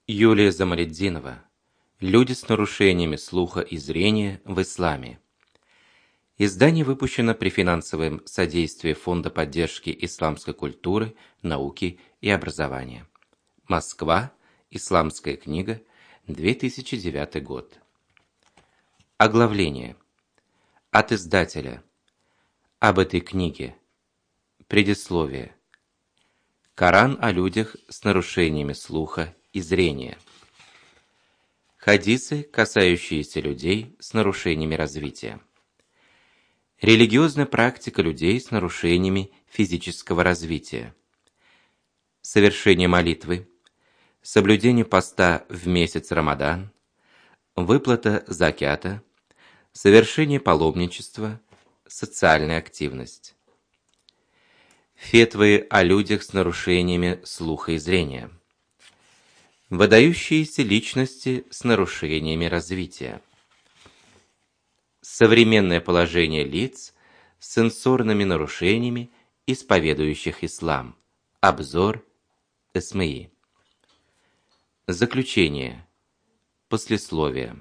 Юлия Замалетдинова. Люди с нарушениями слуха и зрения в исламе. Издание выпущено при финансовом содействии Фонда поддержки исламской культуры, науки и образования. Москва. Исламская книга. 2009 год. Оглавление. От издателя. Об этой книге. Предисловие. Коран о людях с нарушениями слуха и зрения. Хадисы, касающиеся людей с нарушениями развития. Религиозная практика людей с нарушениями физического развития. Совершение молитвы. Соблюдение поста в месяц Рамадан. Выплата закята. Совершение паломничества. Социальная активность. Фетвы о людях с нарушениями слуха и зрения. Выдающиеся личности с нарушениями развития. Современное положение лиц с сенсорными нарушениями, исповедующих ислам. Обзор СМИ. Заключение. Послесловие.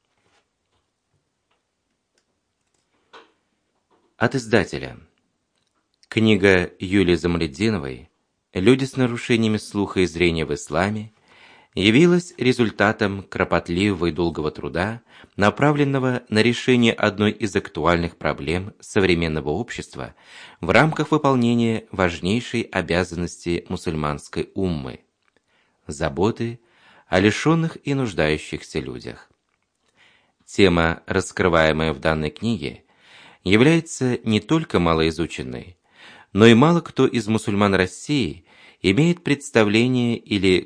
От издателя. Книга Юлии Замалетдиновой «Люди с нарушениями слуха и зрения в исламе» явилась результатом кропотливого и долгого труда, направленного на решение одной из актуальных проблем современного общества в рамках выполнения важнейшей обязанности мусульманской уммы – заботы о лишенных и нуждающихся людях. Тема, раскрываемая в данной книге, является не только малоизученной, но и мало кто из мусульман России имеет представление или